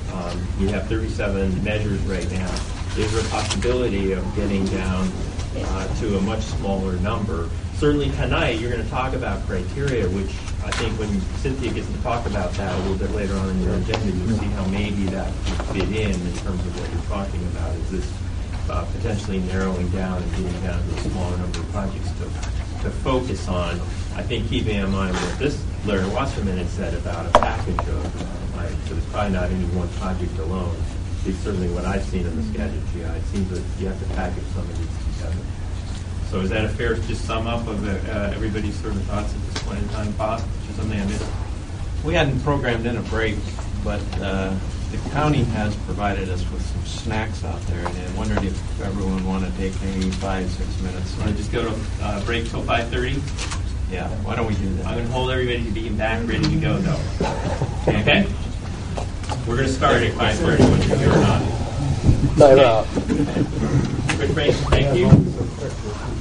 You have 37 measures right now. Is there a possibility of getting down to a much smaller number? Certainly tonight you're going to talk about criteria, which I think when Cynthia gets to talk about that a little bit later on in your agenda, you'll see how maybe that could fit in terms of what you're talking about. Is this potentially narrowing down and getting down to a smaller number of projects to focus on? I think keeping in mind what this Larry Wasserman had said about a package of, so it's probably not any one project alone. It's certainly what I've seen in the Skagit GI. It seems that you have to package some of these together. So is that a fair just sum up of everybody's sort of thoughts at this point in time, Bob? Which is something I missed? We hadn't programmed in a break, but the county has provided us with some snacks out there, and I wondered if everyone want to take maybe 5-6 minutes. Want to just go to break till 5:30? Yeah, why don't we do that? I'm going to hold everybody to being back, ready to go, though. Okay? We're going to start at 5:30, whether you're here or not. Time out. Quick break. Thank you.